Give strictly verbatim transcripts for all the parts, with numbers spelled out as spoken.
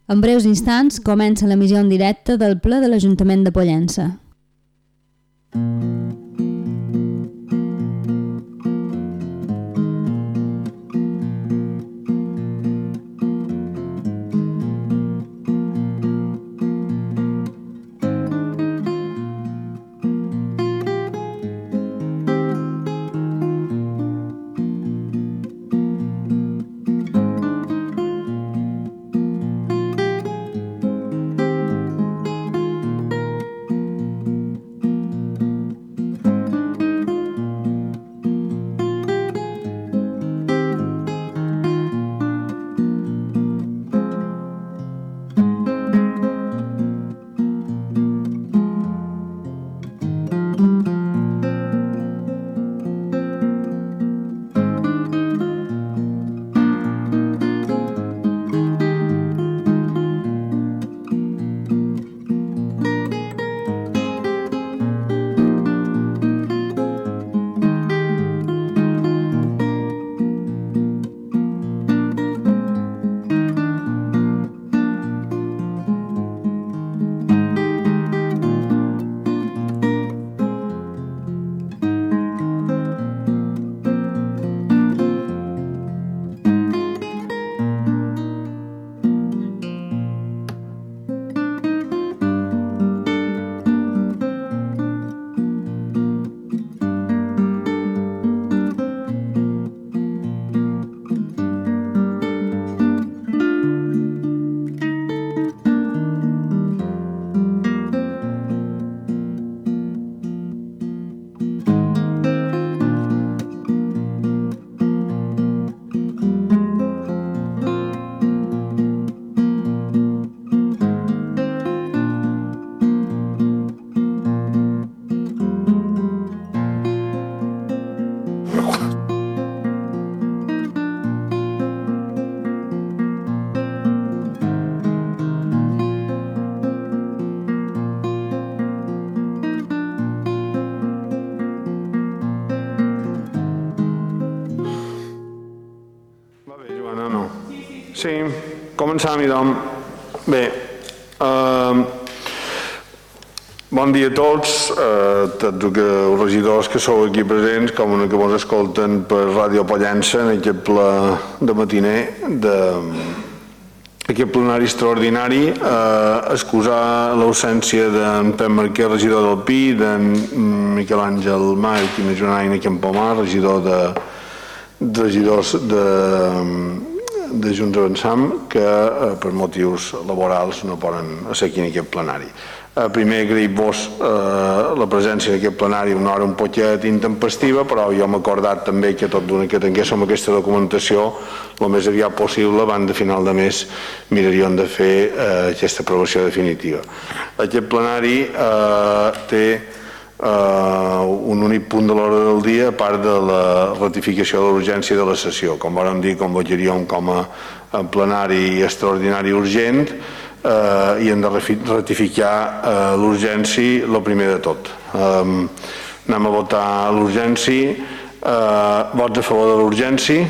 En breus instants comença l'emissió en directe del ple de l'Ajuntament de Pollença. Sí, començam-hi, doncs. Bé, eh, bon dia a tots, eh, tots els regidors que sou aquí presents, com els que ens escolten per Ràdio Pollença en aquest ple de matiner, de aquest plenari extraordinari, eh, excusar l'ausència d'en Pep Marquès, regidor del Pi, d'en Miquel Àngel Marc i Mejonaina Campomar, regidor de regidors de de Junts Avançam, que eh, per motius laborals no poden ser aquí en aquest plenari. Eh, primer agrair-vos eh, la presència en aquest plenari una hora un poquet intempestiva, però jo m'he acordat també que tot d'una que tinguéssim aquesta documentació el més aviat possible, abans de final de mes miraríem de fer eh, aquesta aprovació definitiva. Aquest plenari eh, té Uh, un únic punt de l'hora del dia, a part de la ratificació de l'urgència de la sessió. Com vàrem dir, convocaríem com a plenari extraordinari urgent uh, i hem de ratificar uh, l'urgència el primer de tot. Um, anem a votar l'urgència. Uh, vots a favor de l'urgència?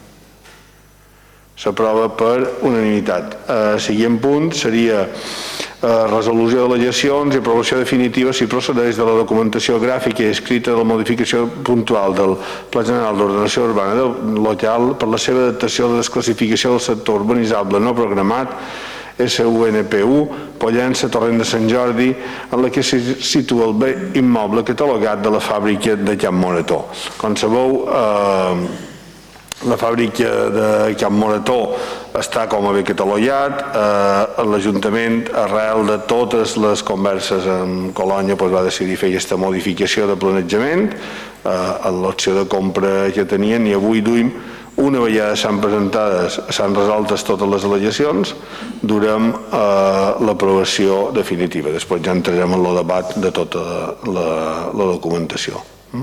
S'aprova per unanimitat. El següent punt seria resolució d'al·legacions i aprovació definitiva si procedeix de la documentació gràfica i escrita de la modificació puntual del Pla General d'Ordenació Urbana del local per la seva adaptació a la desclassificació del sector urbanitzable no programat S U N P U, Pollença, Torrent de Sant Jordi, en la que se situa el bé immoble catalogat de la fàbrica de Can Morató. Com sabeu, eh, la fàbrica de Can Morató està com a bé catalogat. Eh, l'Ajuntament, arrel de totes les converses amb Colònia, doncs va decidir fer aquesta modificació de planejament eh, en l'opció de compra que tenien, i avui duim, una vegada s'han presentades, s'han resoltes totes les al·legacions, durem eh, l'aprovació definitiva. Després ja entrarem en el debat de tota la, la documentació. Mm?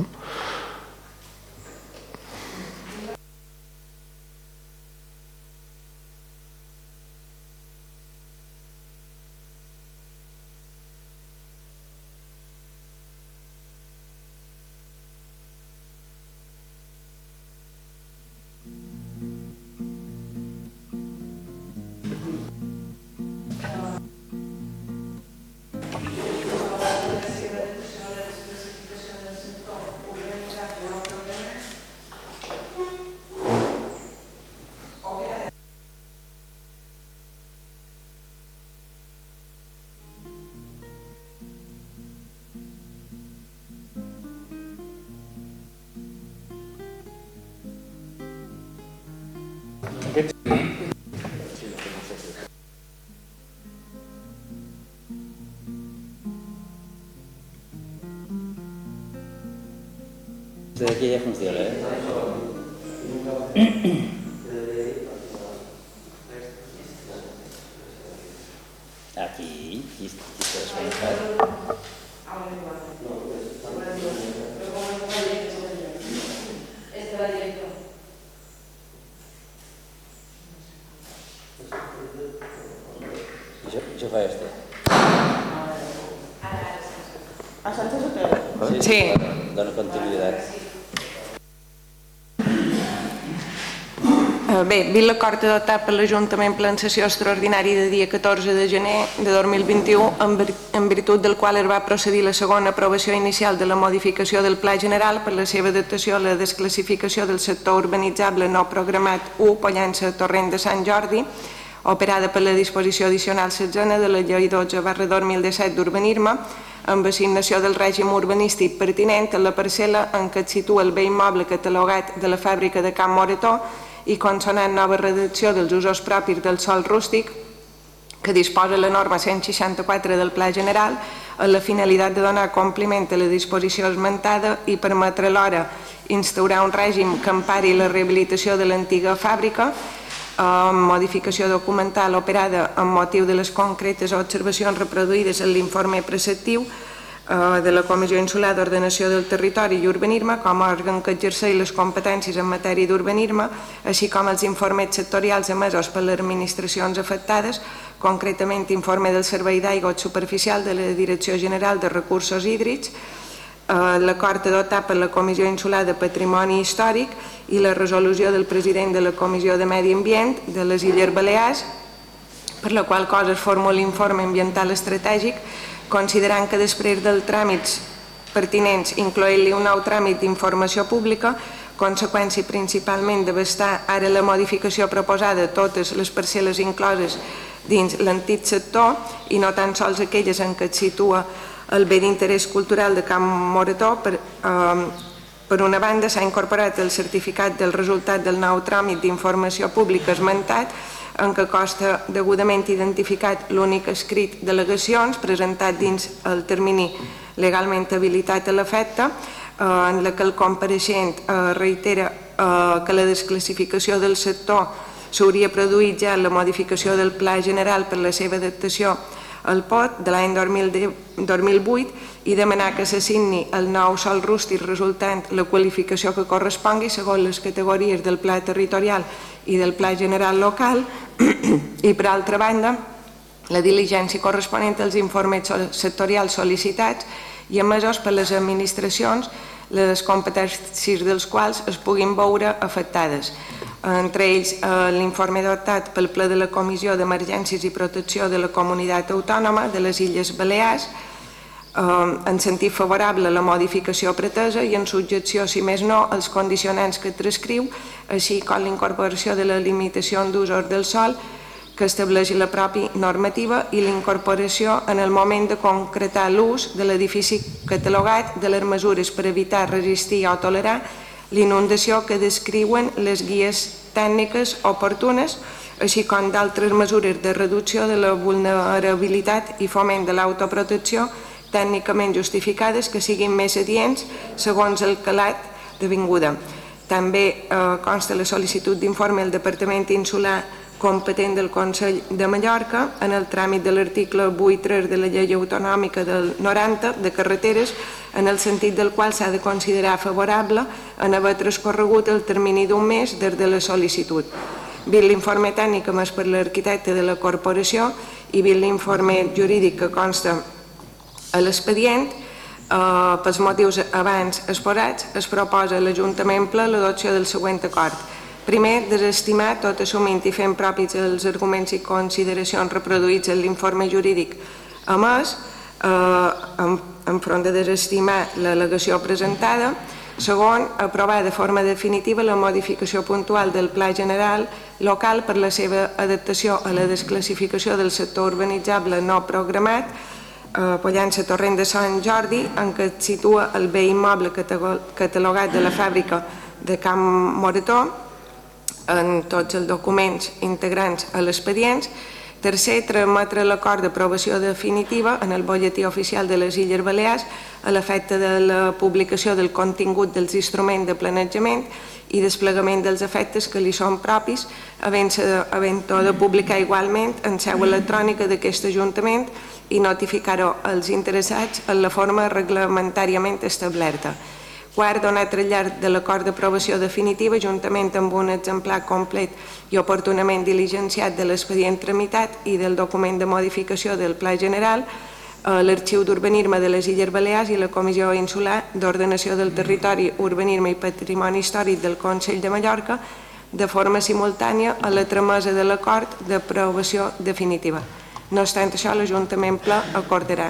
Desde aquí ya funciona, ¿eh? Aquí, aquí está desconectado. Jo, jo fa este. A Sánchez o què? Sí. Dona continuïtat. Bé, vist l'acord adoptat per l'Ajuntament per la sessió extraordinària de dia catorze de gener de dos mil vint-i-u, en virtut del qual es va procedir la segona aprovació inicial de la modificació del Pla General per la seva adaptació a la desclassificació del sector urbanitzable no programat u, Pollença, Torrent de Sant Jordi, operada per la disposició addicional setzena de la Llei dotze barra dos mil disset d'urbanisme, amb assignació del règim urbanístic pertinent a la parcel·la en què es situa el bé immoble catalogat de la fàbrica de Can Moretó i consonant nova redacció dels usos propis del sòl rústic que disposa la norma cent seixanta-quatre del Pla General amb la finalitat de donar compliment a la disposició esmentada i permetre alhora instaurar un règim que empari la rehabilitació de l'antiga fàbrica amb modificació documental operada amb motiu de les concretes observacions reproduïdes en l'informe preceptiu de la Comissió Insular d'Ordenació del Territori i Urbanisme com a òrgan que exerceix les competències en matèria d'urbanisme, així com els informes sectorials emesos per les administracions afectades, concretament informe del Servei d'Aigua Superficial de la Direcció General de Recursos Hídrics, l'acord adoptat per la Comissió Insular de Patrimoni Històric i la resolució del president de la Comissió de Medi Ambient de les Illes Balears, per la qual cosa es formula l'informe ambiental estratègic, considerant que després dels tràmits pertinents, incloent-li un nou tràmit d'informació pública, conseqüència principalment d'abastar ara la modificació proposada de totes les parcel·les incloses dins l'antic sector i no tan sols aquelles en què es situa el bé d'interès cultural de Can Moretó. Per, eh, per una banda, s'ha incorporat el certificat del resultat del nou tràmit d'informació pública esmentat, en què consta degudament identificat l'únic escrit d'al·legacions presentat dins el termini legalment habilitat a l'efecte, en la que el compareixent reitera que la desclassificació del sector s'hauria produït ja en la modificació del Pla General per la seva adaptació al P O T de l'any dos mil vuit i demanar que s'assigni el nou sòl rústic resultant la qualificació que correspongui segons les categories del Pla Territorial i del Pla General Local i, per altra banda, la diligència corresponent als informes sectorials sol·licitats i emesos per les administracions, les competències dels quals es puguin veure afectades. Entre ells, l'informe adoptat pel Ple de la Comissió d'Emergències i Protecció de la Comunitat Autònoma de les Illes Balears, en sentit favorable a la modificació pretesa i en subjecció, si més no, als condicionants que prescriu, així com l'incorporació de la limitació d'usos del sòl que estableix la pròpia normativa i l'incorporació en el moment de concretar l'ús de l'edifici catalogat de les mesures per evitar, resistir o tolerar l'inundació que descriuen les guies tècniques oportunes, així com d'altres mesures de reducció de la vulnerabilitat i foment de l'autoprotecció tècnicament justificades que siguin més adients segons el calat d'avinguda. També consta la sol·licitud d'informe al Departament Insular competent del Consell de Mallorca en el tràmit de l'article vuit punt tres de la Llei Autonòmica del noranta de carreteres, en el sentit del qual s'ha de considerar favorable en haver transcorregut el termini d'un mes des de la sol·licitud. Vist l'informe tècnic emès per l'arquitecte de la corporació i vist l'informe jurídic que consta a l'expedient, pels motius abans exposats, es proposa a l'Ajuntament ple l'adopció del següent acord. Primer, desestimar, tot assumint i fent propis els arguments i consideracions reproduïts en l'informe jurídic emès, enfront de desestimar l'al·legació presentada. Segon, aprovar de forma definitiva la modificació puntual del Pla General local per la seva adaptació a la desclassificació del sector urbanitzable no programat, Pollença, Torrent de Sant Jordi, en què es situa el bé immoble catalogat de la fàbrica de Can Moretó, en tots els documents integrants a l'expedient, Tercer, trametre l'acord d'aprovació definitiva en el butlletí oficial de les Illes Balears a l'efecte de la publicació del contingut dels instruments de planejament i desplegament dels efectes que li són propis, havent-ho de publicar igualment en seu electrònica d'aquest Ajuntament i notificar-ho als interessats en la forma reglamentàriament establerta. Quart, donar trasllat de l'acord d'aprovació definitiva juntament amb un exemplar complet i oportunament diligenciat de l'expedient tramitat i del document de modificació del Pla General a l'Arxiu d'Urbanisme de les Illes Balears i la Comissió Insular d'Ordenació del Territori, Urbanisme i Patrimoni Històric del Consell de Mallorca de forma simultània a la tramesa de l'acord d'aprovació definitiva. No obstant això, l'Ajuntament ple acordarà.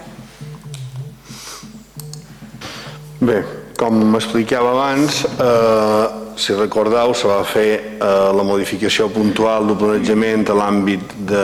Bé, com explicava abans, eh, si recordeu, se va fer eh, la modificació puntual del planejament a l'àmbit de,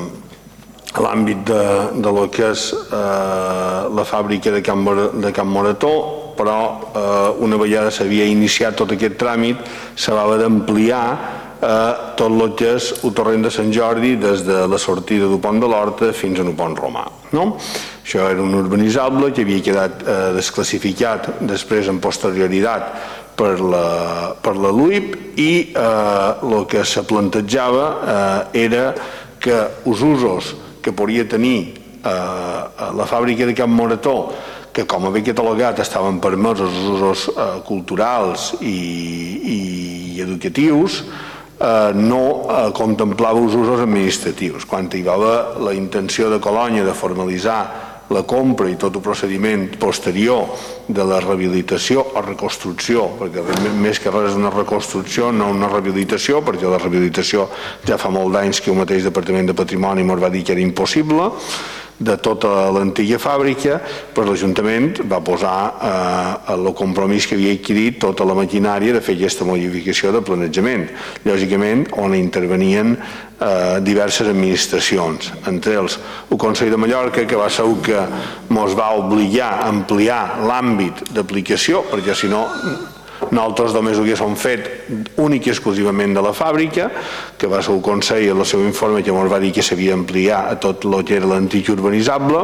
a l'àmbit de, de lo que és eh, la fàbrica de Can, de Can Morató, però eh, una vegada s'havia iniciat tot aquest tràmit, se va haver d'ampliar eh, tot el que és el torrent de Sant Jordi des de la sortida del Pont de l'Horta fins a un pont romà. No? Això era un urbanitzable que havia quedat eh, desclassificat després en posterioritat per la, per la L U I P i el eh, que se plantejava eh, era que els usos que podria tenir eh, la fàbrica de Can Morató, que com havia catalogat estaven permesos els usos eh, culturals i, i educatius, eh, no eh, contemplava els usos administratius. Quan hi va haver la intenció de Colònia de formalitzar la compra i tot el procediment posterior de la rehabilitació o reconstrucció, perquè més que res és una reconstrucció, no una rehabilitació, perquè la rehabilitació ja fa molt d'anys que el mateix Departament de Patrimoni ens va dir que era impossible, de tota l'antiga fàbrica, però l'Ajuntament va posar eh, el compromís que havia adquirit tota la maquinària de fer aquesta modificació de planejament. Lògicament, on intervenien eh, diverses administracions, entre ells el Consell de Mallorca, que va ser el que ens va obligar a ampliar l'àmbit d'aplicació, perquè si no nosaltres només ho haguéssim fet únic i exclusivament de la fàbrica, que va ser el Consell en el seu informe que ens va dir que s'havia d'ampliar a tot el que era l'antic urbanitzable,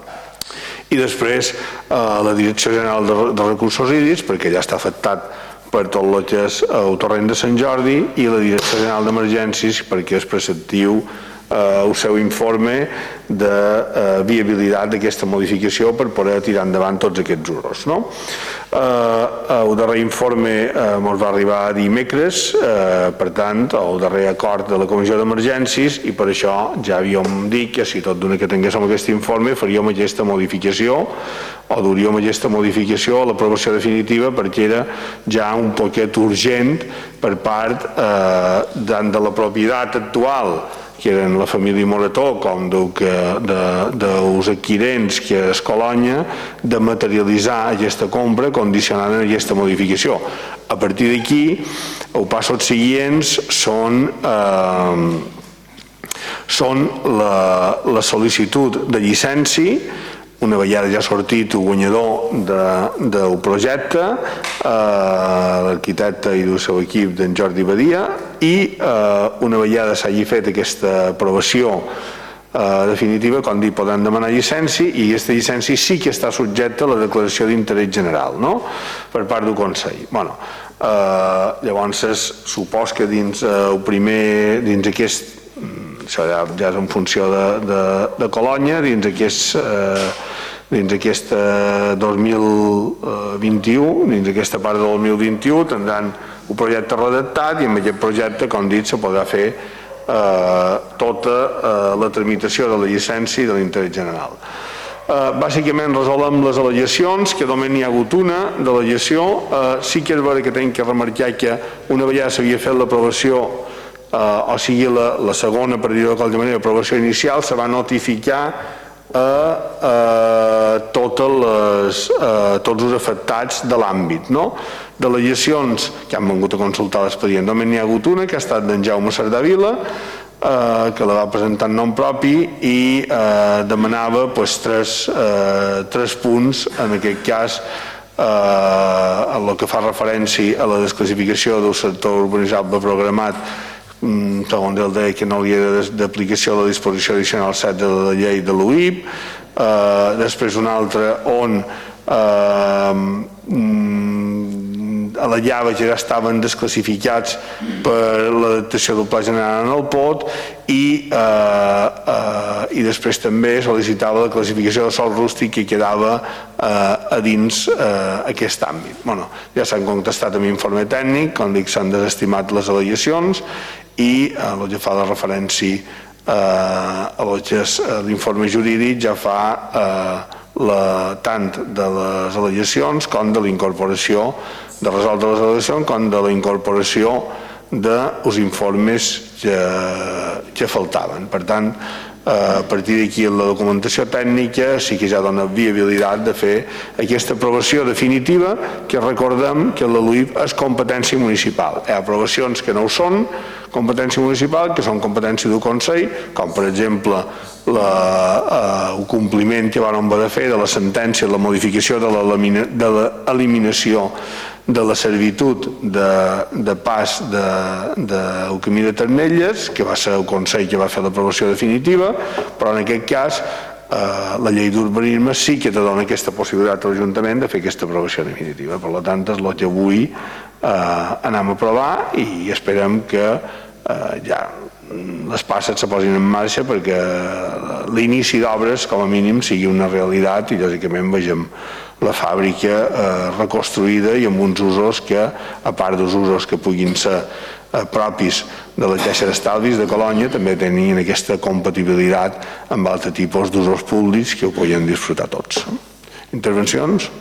i després la Direcció General de Recursos Hídrics, perquè ja està afectat per tot el que és el torrent de Sant Jordi, i la Direcció General d'Emergències, perquè és preceptiu el seu informe de viabilitat d'aquesta modificació per poder tirar endavant tots aquests usos. El darrer informe ens va arribar dimecres, per tant, el darrer acord de la Comissió d'Emergències, i per això ja havíem dit que si tot d'una que tinguéssim aquest informe faríem aquesta modificació o duríem aquesta modificació a l'aprovació definitiva, perquè era ja un poquet urgent per part tant de la propietat actual, que eren la família Morató, com dels adquirents, que és Colònia, de materialitzar aquesta compra condicionant aquesta modificació. A partir d'aquí, els passos següents són són la sol·licitud de llicència, una vegada ja ha sortit el guanyador del projecte, l'arquitecte i el seu equip d'en Jordi Badia, i una vegada s'hagi fet aquesta aprovació definitiva, com dic, poden demanar llicència, i aquesta llicència sí que està subjecta a la declaració d'interès general, per part del Consell. Llavors, supos que dins el primer, dins aquest, això ja és en funció de Colònia, dins aquest dins aquest dos mil vint-i-u, dins aquesta part del dos mil vint-i-u, tindran un projecte redactat, i amb aquest projecte, com dit, se podrà fer tota la tramitació de la llicència i de l'interès general. Bàsicament resolem les al·legacions, que només n'hi ha hagut una d'al·legació. Sí que és vera que tenim que remarcar que una vegada s'havia fet l'aprovació, o sigui la segona, per dir-ho de qualsevol manera, l'aprovació inicial, se va notificar a tots els afectats de l'àmbit. Delegacions que han vingut a consultar l'expedient, només n'hi ha hagut una, que ha estat d'en Jaume Sardavila, que la va presentar en nom propi i demanava tres punts, en aquest cas en el que fa referència a la desclassificació del sector urbanitzable programat segons el deia que no hi era d'aplicació de la disposició addicional set de la llei de l'U I P, eh, després un altre on eh, al·legava que ja estaven desclassificats per l'adaptació del Pla General en el P O T i, eh, eh, i després també sol·licitava la classificació de sòl rústic que quedava eh, a dins eh, aquest àmbit. Bueno, ja s'han contestat amb informe tècnic, com dic, s'han desestimat les al·legacions i eh, el que fa la referència eh, a l'informe jurídic ja fa eh, la, tant de les al·legacions com de la incorporació de resoldre les al·legacions com de la incorporació dels informes que, que faltaven. Per tant, a partir d'aquí la documentació tècnica sí que ja dona viabilitat de fer aquesta aprovació definitiva, que recordem que la L U I P és competència municipal. Hi ha aprovacions que no ho són, competència municipal, que són competència del Consell, com per exemple la, eh, el compliment que van haver de fer de la sentència, la modificació de l'eliminació de la servitud de, de pas del de, de camí de Ternelles, que va ser el Consell que va fer l'aprovació definitiva, però en aquest cas eh, la llei d'urbanisme sí que te dona aquesta possibilitat a l'Ajuntament de fer aquesta aprovació definitiva. Per tant, és el que avui eh, anem a aprovar i esperem que eh, ja les passes se posin en marxa perquè l'inici d'obres com a mínim sigui una realitat i lògicament vegem la fàbrica eh, reconstruïda i amb uns usos que, a part dels usos que puguin ser eh, propis de la Caixa d'Estalvis de Colònia, també tenien aquesta compatibilitat amb altres tipus d'usos públics que ho podien disfrutar tots. Intervencions?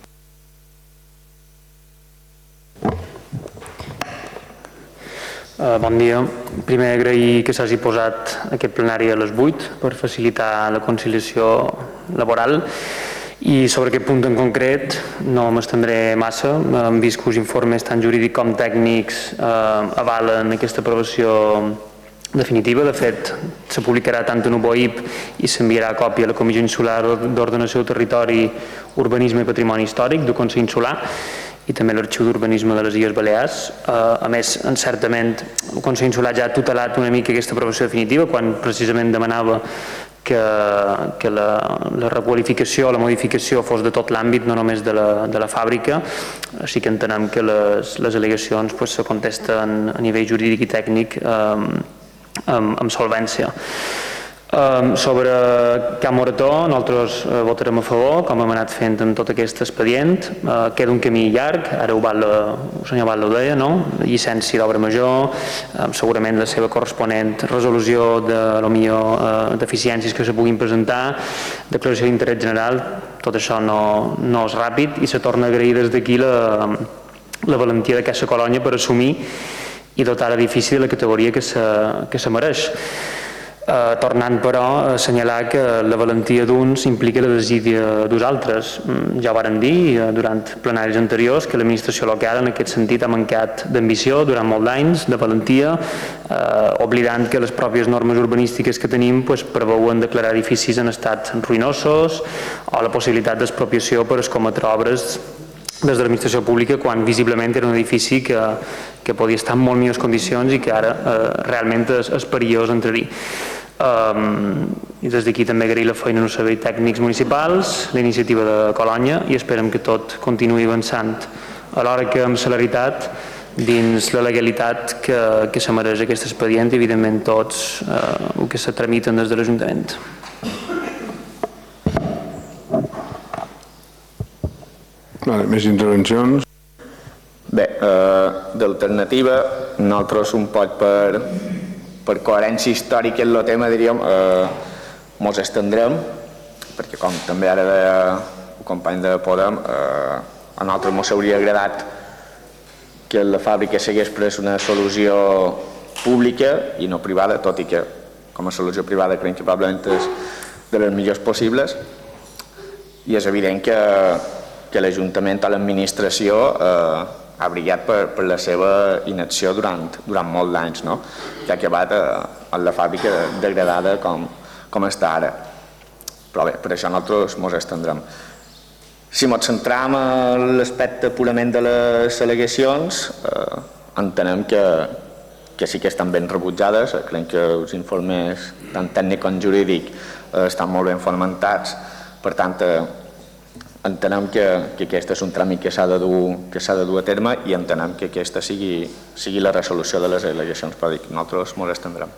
Uh, bon dia. Primer agrair que s'hagi posat aquest plenari a les vuit per facilitar la conciliació laboral i sobre aquest punt en concret no m'estendré massa. Hem vist que els informes tant jurídics com tècnics eh, avalen aquesta aprovació definitiva. De fet, se publicarà tant en U B O I P i s'enviarà còpia a la Comissió Insular d'Ordenació del Territori, Urbanisme i Patrimoni Històric del Consell Insular i també l'Arxiu d'Urbanisme de les Illes Balears. A més, certament, el Consell Insular ja ha tutelat una mica aquesta aprovació definitiva quan precisament demanava que, que la, la requalificació o la modificació fos de tot l'àmbit, no només de la, de la fàbrica. Així que entenem que les, les al·legacions pues, se contesten a nivell jurídic i tècnic eh, amb, amb solvència. Um, sobre Camp Morató, nosaltres uh, votarem a favor, com hem anat fent en tot aquest expedient. Uh, queda un camí llarg, ara ho Batlle, el senyor Batlle ho deia, no? Llicència d'obra major, um, segurament la seva corresponent resolució de lo millor uh, deficiències que se puguin presentar, declaració d'interès general, tot això no, no és ràpid i se torna a agrair des d'aquí la, la valentia d'aquesta colònia per assumir i dotar l'edifici de la categoria que se, que se mereix. Uh, tornant però a assenyalar que la valentia d'uns implica la desídia d'uns altres. Mm, ja ho varen dir uh, durant plenaris anteriors que l'administració local en aquest sentit ha mancat d'ambició durant molt d'anys, de valentia, uh, oblidant que les pròpies normes urbanístiques que tenim pues, preveuen declarar edificis en estat ruïnosos o la possibilitat d'expropiació per escometre obres des de l'administració pública quan visiblement era un edifici que, que podia estar en molt millors condicions i que ara eh, realment és, és perillós entrar-hi. Um, i des d'aquí també agrair la feina als serveis tècnics municipals, la iniciativa de Colònia i esperem que tot continuï avançant alhora que amb celeritat dins la legalitat que, que se mereix aquest expedient i evidentment tots eh, el que se tramiten des de l'Ajuntament. Vale, més intervencions? Bé, eh, d'alternativa, nosaltres un poc per, per coherència històrica en el tema, diríem, eh, mos estendrem, perquè com també ara deia el company de Podem, eh, a nosaltres mos hauria agradat que la fàbrica s'hagués pres una solució pública i no privada, tot i que com a solució privada creiem que probablement és de les millors possibles, i és evident que que l'Ajuntament o l'administració eh, ha brillat per, per la seva inacció durant, durant molts d'anys, no? Que ha acabat eh, en la fàbrica degradada com, com està ara. Però bé, per això nosaltres ens estendrem. Si ens centram en l'aspecte purament de les al·legacions, eh, entenem que, que sí que estan ben rebutjades. Crec que els informes tant tècnic com jurídic eh, estan molt ben fonamentats. Per tant, eh, entenem que, que aquest és un tràmit que s'ha de, que s'ha de dur a terme i entenem que aquesta sigui, sigui la resolució de les al·legacions, però dic, nosaltres ens estendrem.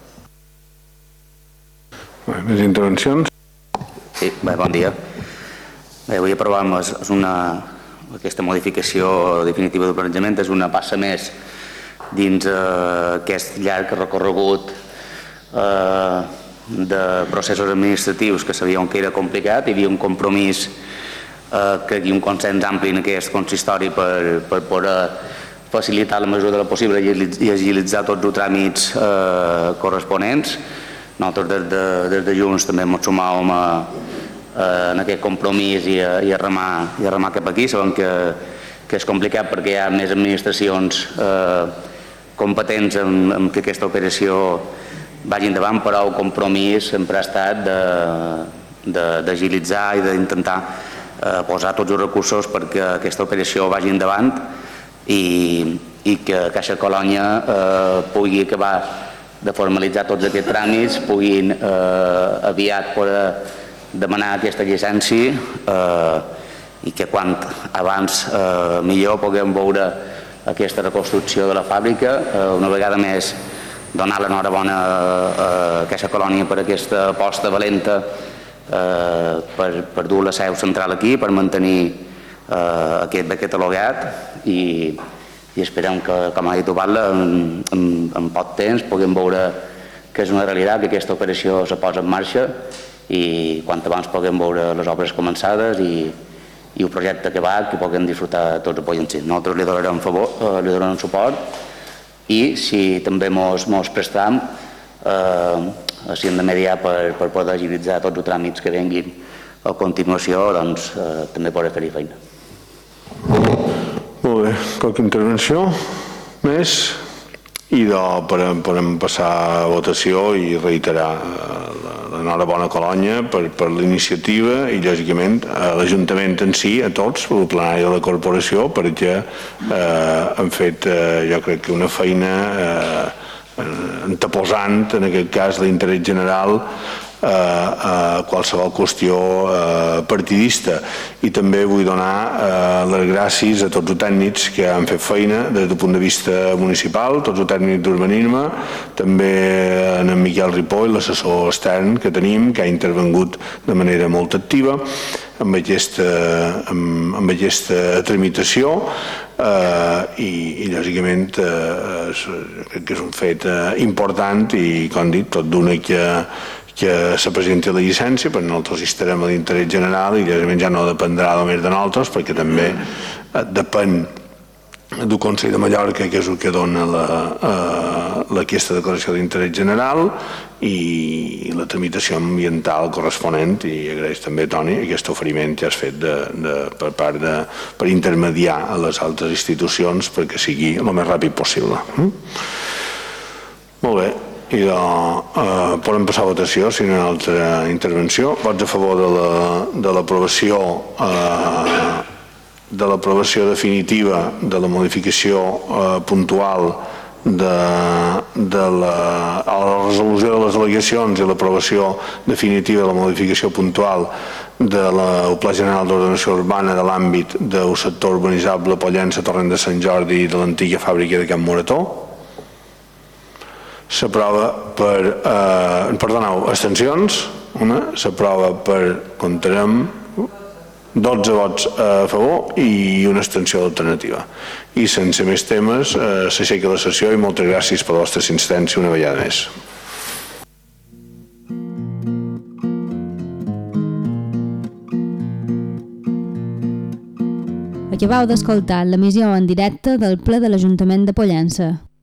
Bé, més intervencions? Sí, bé, bon dia. Bé, avui aprovàvem és una, aquesta modificació definitiva del planejament, és una passa més dins eh, aquest llarg recorregut eh, de processos administratius que sabíem que era complicat. Hi havia un compromís, eh, crec que un consens ampli en aquest consistori per, per poder facilitar la mesura de la possible i agilitzar tots els tràmits eh, corresponents. Nosaltres des de, des de Junts també ens sumàvem a, a, en aquest compromís i a, i a, remar, i a remar cap aquí. Sabem que, que és complicat perquè hi ha més administracions eh, competents en, en que aquesta operació vagi endavant, però el compromís sempre ha estat d'agilitzar i d'intentar eh, posar tots els recursos perquè aquesta operació vagi endavant i, i que Caixa Colònia eh, pugui acabar de formalitzar tots aquests tràmits, puguin eh, aviat poder demanar aquesta llicència eh, i que quan abans eh, millor puguem veure aquesta reconstrucció de la fàbrica. Eh, una vegada més donar l'enhorabona a Caixa Colònia per aquesta aposta valenta eh, per, per dur la seu central aquí, per mantenir eh, aquest bé catalogat i i esperem que, com ha dit Ubatla, en, en, en poc temps puguem veure que és una realitat, que aquesta operació se posa en marxa i quan abans puguem veure les obres començades i, i el projecte acabat, que puguem disfrutar tots els apoyants. Nosaltres li donarem, favor, eh, li donarem suport i si també mos, mos prestam, eh, si hem de mediar per, per poder agilitzar tots els tràmits que venguin a continuació, doncs eh, també podré fer-hi feina. Molt bé, qualque intervenció més? I de, per, per passar a votació i reiterar l'enhorabona a Colònia per, per l'iniciativa i, lògicament, a l'Ajuntament en si, a tots, el plenari de la corporació, perquè eh, han fet, eh, jo crec que una feina eh, anteposant, en aquest cas, l'interès general a, a qualsevol qüestió eh, partidista. I també vull donar eh, les gràcies a tots els tècnics que han fet feina des del punt de vista municipal, tots els tècnics d'urbanisme, també en Miquel Ripoll, l'assessor extern que tenim, que ha intervengut de manera molt activa amb aquesta, amb, amb aquesta tramitació eh, i, i lògicament eh, crec que és un fet eh, important i, com dic, tot d'una que que se presenti la llicència, perquè nosaltres hi estarem a l'interès general i lògicament ja no dependrà només de nosaltres, perquè també depèn del Consell de Mallorca, que és el que dona la, la, aquesta declaració d'interès general i la tramitació ambiental corresponent, i agraeix també, Toni, aquest oferiment que has fet de, de, per part de, per intermediar a les altres institucions perquè sigui el més ràpid possible. Mm? Molt bé. I de, eh, podem passar a votació si no hi ha altra intervenció. Vots a favor de l'aprovació eh, de l'aprovació definitiva de la modificació eh, puntual de, de la, a la resolució de les al·legacions i l'aprovació definitiva de la modificació puntual del Pla General d'Ordenació Urbana de l'àmbit del sector urbanitzable Pollença, Torrent de Sant Jordi i de l'antiga fàbrica de Can Morató. S'aprova per, eh, perdoneu, abstencions, una, s'aprova per, comptarem, dotze vots a favor i una abstenció d'alternativa. I sense més temes, eh, s'aixeca la sessió i moltes gràcies per la vostra assistència una vegada més. Acabeu d'escoltar l'emissió en directe del ple de l'Ajuntament de Pollença.